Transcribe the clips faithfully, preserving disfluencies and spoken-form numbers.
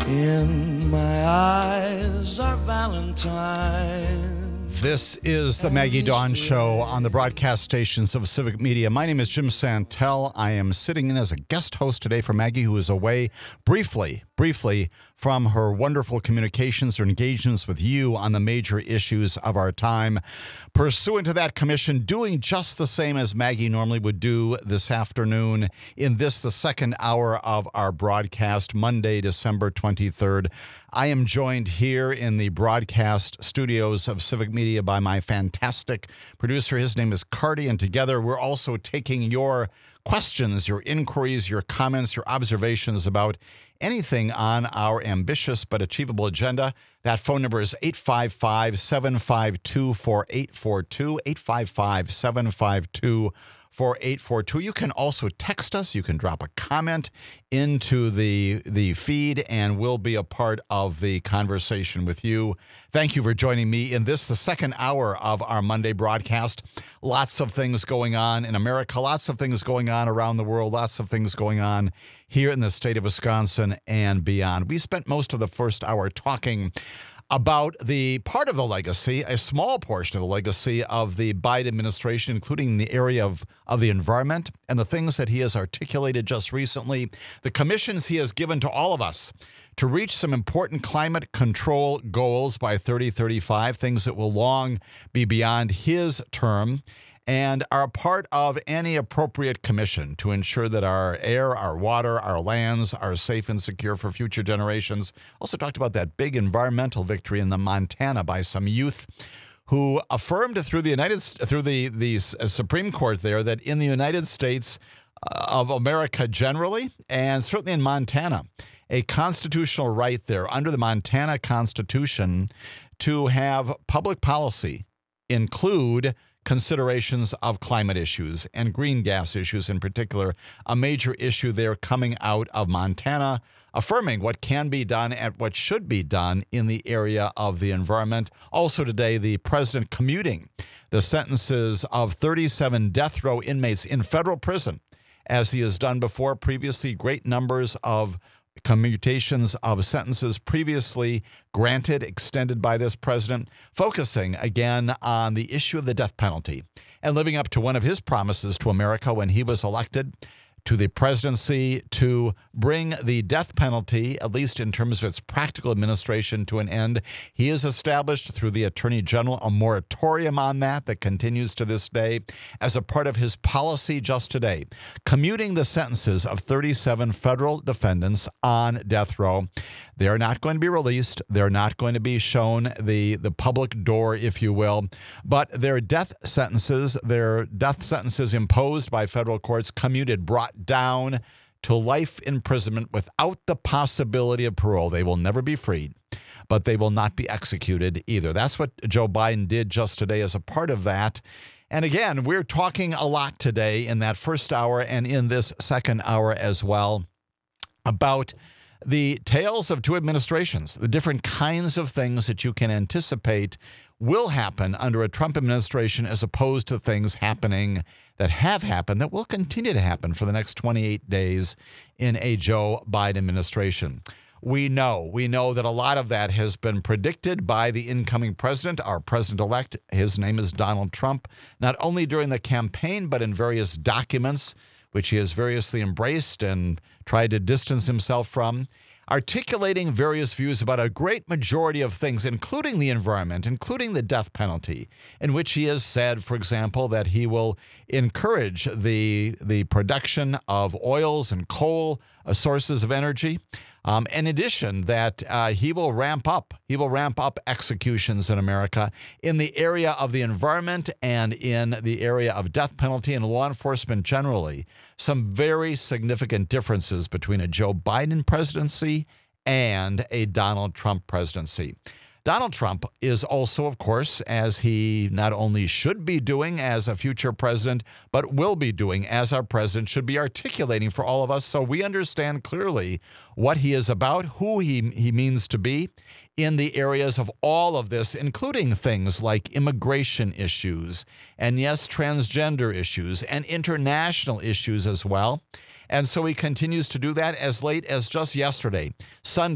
In my eyes are Valentine. This is the Maggie Dawn Show on the broadcast stations of Civic Media. My name is Jim Santel. I am sitting in as a guest host today for Maggie, who is away briefly, briefly from her wonderful communications or engagements with you on the major issues of our time. Pursuant to that commission, doing just the same as Maggie normally would do this afternoon in this, the second hour of our broadcast, Monday, December twenty-third. I am joined here in the broadcast studios of Civic Media by my fantastic producer. His name is Cardi, and together we're also taking your questions, your inquiries, your comments, your observations about anything on our ambitious but achievable agenda. That phone number is eight five five, seven five two, four eight four two, eight five five, seven five two, four eight four two. You can also text us. You can drop a comment into the, the feed, and we'll be a part of the conversation with you. Thank you for joining me in this, the second hour of our Monday broadcast. Lots of things going on in America, lots of things going on around the world, lots of things going on here in the state of Wisconsin and beyond. We spent most of the first hour talking about the part of the legacy, a small portion of the legacy of the Biden administration, including the area of, of the environment and the things that he has articulated just recently, the commissions he has given to all of us to reach some important climate control goals by thirty thirty-five, things that will long be beyond his term, and are part of any appropriate commission to ensure that our air, our water, our lands are safe and secure for future generations. Also talked about that big environmental victory in the Montana by some youth who affirmed through the United through the the Supreme Court there that in the United States of America generally, and certainly in Montana, a constitutional right there under the Montana Constitution to have public policy include considerations of climate issues and green gas issues in particular, a major issue there coming out of Montana, affirming what can be done and what should be done in the area of the environment. Also today, the president commuting the sentences of thirty-seven death row inmates in federal prison, as he has done before. Previously, great numbers of commutations of sentences previously granted, extended by this president, focusing again on the issue of the death penalty and living up to one of his promises to America when he was elected to the presidency, to bring the death penalty, at least in terms of its practical administration, to an end. He has established through the Attorney General a moratorium on that that continues to this day as a part of his policy just today, commuting the sentences of thirty-seven federal defendants on death row. They are not going to be released. They're not going to be shown the, the public door, if you will, but their death sentences, their death sentences imposed by federal courts, commuted, brought down to life imprisonment without the possibility of parole. They will never be freed, but they will not be executed either. That's what Joe Biden did just today as a part of that. And again, we're talking a lot today in that first hour and in this second hour as well about the tales of two administrations, the different kinds of things that you can anticipate will happen under a Trump administration as opposed to things happening that have happened that will continue to happen for the next twenty-eight days in a Joe Biden administration. We know, we know that a lot of that has been predicted by the incoming president, our president-elect. His name is Donald Trump, not only during the campaign, but in various documents which he has variously embraced and tried to distance himself from, articulating various views about a great majority of things, including the environment, including the death penalty, in which he has said, for example, that he will encourage the, the production of oils and coal uh, sources of energy. Um, in addition, that uh, he will ramp up, he will ramp up executions in America in the area of the environment and in the area of death penalty and law enforcement generally. Some very significant differences between a Joe Biden presidency and a Donald Trump presidency. Donald Trump is also, of course, as he not only should be doing as a future president, but will be doing as our president, should be articulating for all of us so we understand clearly what he is about, who he, he means to be in the areas of all of this, including things like immigration issues and, yes, transgender issues and international issues as well. And so he continues to do that as late as just yesterday, Sunday,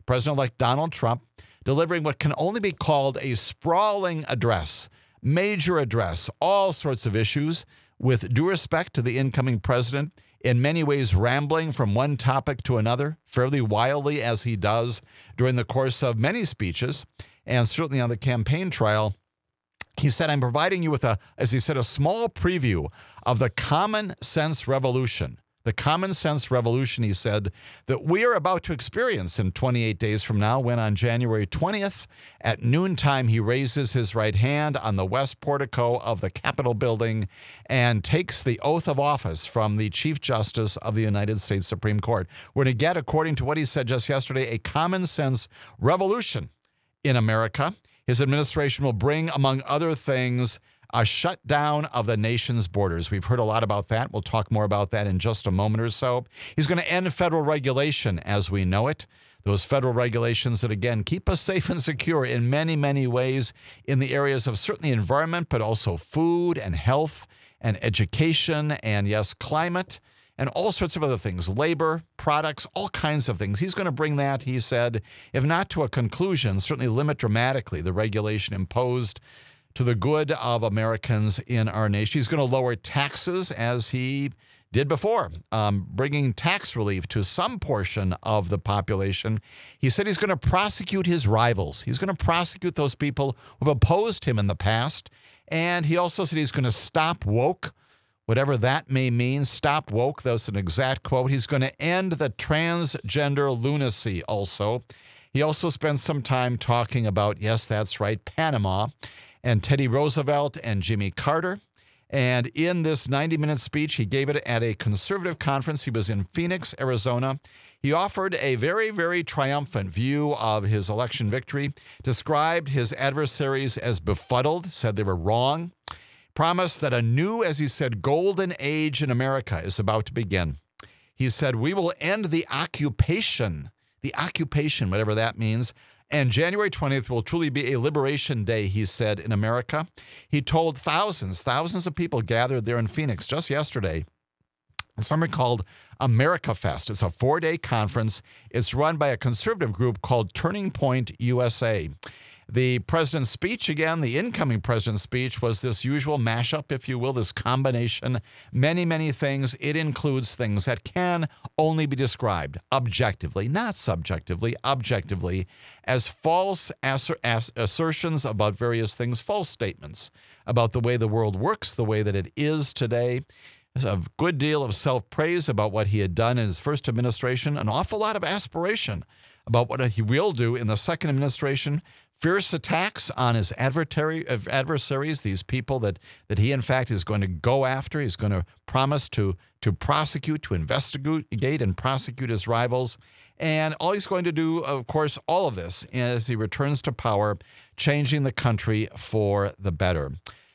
President-elect Donald Trump, delivering what can only be called a sprawling address, major address, all sorts of issues, with due respect to the incoming president, in many ways rambling from one topic to another, fairly wildly as he does during the course of many speeches, and certainly on the campaign trail. He said, I'm providing you with a, as he said, a small preview of the common sense revolution. The common sense revolution, he said, that we are about to experience in twenty-eight days from now, when on January twentieth at noontime, he raises his right hand on the west portico of the Capitol building and takes the oath of office from the Chief Justice of the United States Supreme Court. We're going to get, according to what he said just yesterday, a common sense revolution in America. His administration will bring, among other things, a shutdown of the nation's borders. We've heard a lot about that. We'll talk more about that in just a moment or so. He's going to end federal regulation as we know it. Those federal regulations that, again, keep us safe and secure in many, many ways in the areas of certainly environment, but also food and health and education and, yes, climate and all sorts of other things, labor, products, all kinds of things. He's going to bring that, he said, if not to a conclusion, certainly limit dramatically the regulation imposed to the good of Americans in our nation. He's going to lower taxes as he did before, um, bringing tax relief to some portion of the population. He said he's going to prosecute his rivals. He's going to prosecute those people who have opposed him in the past. And he also said he's going to stop woke, whatever that may mean. Stop woke, that's an exact quote. He's going to end the transgender lunacy also. He also spent some time talking about, yes, that's right, Panama, and Teddy Roosevelt and Jimmy Carter. And in this ninety-minute speech, he gave it at a conservative conference. He was in Phoenix, Arizona. He offered a very, very triumphant view of his election victory, described his adversaries as befuddled, said they were wrong, promised that a new, as he said, golden age in America is about to begin. He said, we will end the occupation, the occupation, whatever that means, and January twentieth will truly be a liberation day, he said, in America. He told thousands, thousands of people gathered there in Phoenix just yesterday. Something called America Fest. It's a four-day conference. It's run by a conservative group called Turning Point U S A. The president's speech, again, the incoming president's speech, was this usual mashup, if you will, this combination, many, many things. It includes things that can only be described objectively, not subjectively, objectively, as false asser- ass- assertions about various things, false statements about the way the world works, the way that it is today. A good deal of self-praise about what he had done in his first administration, an awful lot of aspiration about what he will do in the second administration. Fierce attacks on his adversaries, these people that, that he, in fact, is going to go after. He's going to promise to, to prosecute, to investigate and prosecute his rivals. And all he's going to do, of course, all of this as he returns to power, changing the country for the better.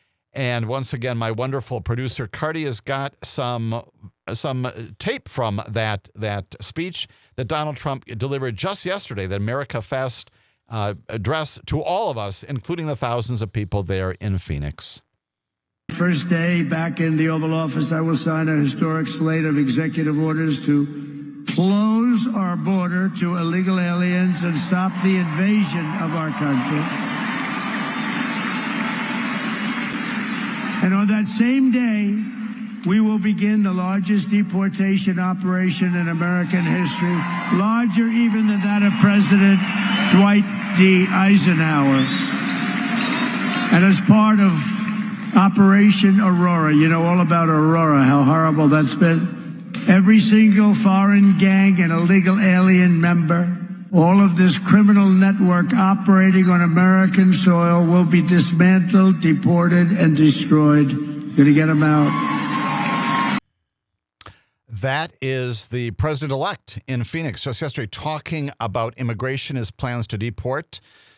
And once again, my wonderful producer, Cardi, has got some some tape from that, that speech that Donald Trump delivered just yesterday, the America Fest Uh, address to all of us, including the thousands of people there in Phoenix. First day back in the Oval Office, I will sign a historic slate of executive orders to close our border to illegal aliens and stop the invasion of our country. And on that same day, we will begin the largest deportation operation in American history, larger even than that of President Dwight D. Eisenhower. And as part of Operation Aurora, you know all about Aurora, how horrible that's been. Every single foreign gang and illegal alien member, all of this criminal network operating on American soil will be dismantled, deported, and destroyed. Gonna get them out. That is the president-elect in Phoenix just yesterday talking about immigration, his plans to deport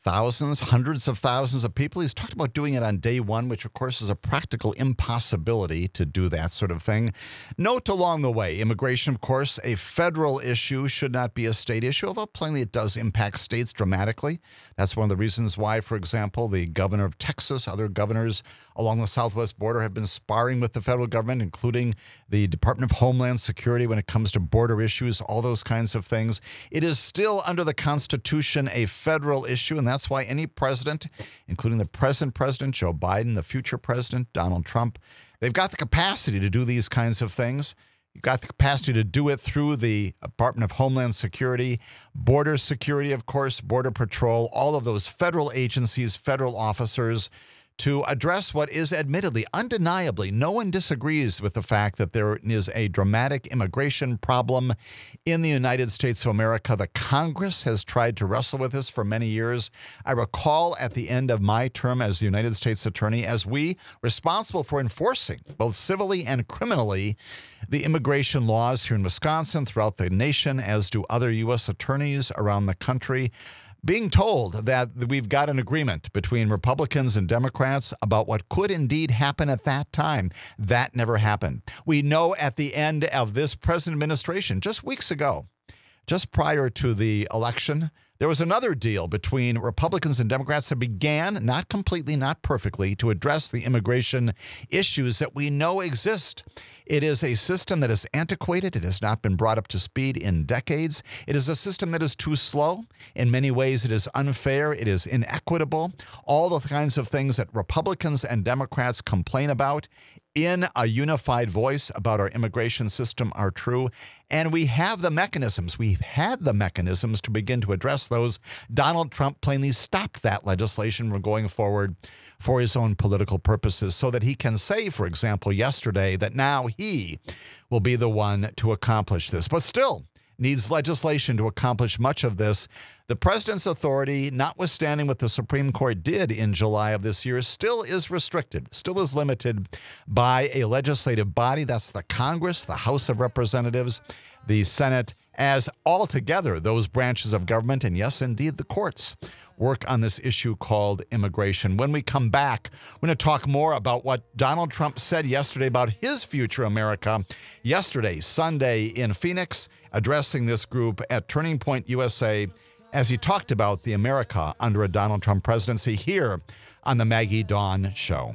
thousands, hundreds of thousands of people. He's talked about doing it on day one, which, of course, is a practical impossibility to do that sort of thing. Note along the way, immigration, of course, a federal issue, should not be a state issue, although plainly it does impact states dramatically. That's one of the reasons why, for example, the governor of Texas, other governors along the southwest border have been sparring with the federal government, including the Department of Homeland Security when it comes to border issues, all those kinds of things. It is still under the Constitution a federal issue, and that's why any president, including the present president, Joe Biden, the future president, Donald Trump, they've got the capacity to do these kinds of things. You've got the capacity to do it through the Department of Homeland Security, Border Security, of course, Border Patrol, all of those federal agencies, federal officers, to address what is admittedly, undeniably, no one disagrees with the fact that there is a dramatic immigration problem in the United States of America. The Congress has tried to wrestle with this for many years. I recall at the end of my term as the United States Attorney, as we responsible for enforcing both civilly and criminally the immigration laws here in Wisconsin, throughout the nation, as do other U S attorneys around the country, being told that we've got an agreement between Republicans and Democrats about what could indeed happen at that time. That never happened. We know at the end of this present administration, just weeks ago, just prior to the election, there was another deal between Republicans and Democrats that began, not completely, not perfectly, to address the immigration issues that we know exist. It is a system that is antiquated. It has not been brought up to speed in decades. It is a system that is too slow. In many ways, it is unfair. It is inequitable. All the kinds of things that Republicans and Democrats complain about in a unified voice about our immigration system are true. And we have the mechanisms. We've had the mechanisms to begin to address those. Donald Trump plainly stopped that legislation from going forward for his own political purposes so that he can say, for example, yesterday that now he will be the one to accomplish this. But still needs legislation to accomplish much of this. The president's authority, notwithstanding what the Supreme Court did in July of this year, still is restricted, still is limited by a legislative body. That's the Congress, the House of Representatives, the Senate, as altogether those branches of government, and yes, indeed, the courts, work on this issue called immigration. When we come back, we're going to talk more about what Donald Trump said yesterday about his future America. Yesterday, Sunday, in Phoenix, addressing this group at Turning Point U S A as he talked about the America under a Donald Trump presidency here on the Maggie Dawn Show.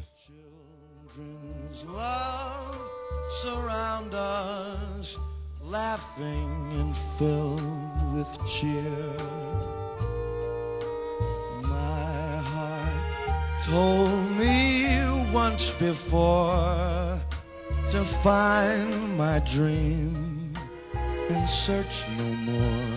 Children's love surround us, laughing and filled with cheer. My heart told me once before to find my dream and search no more.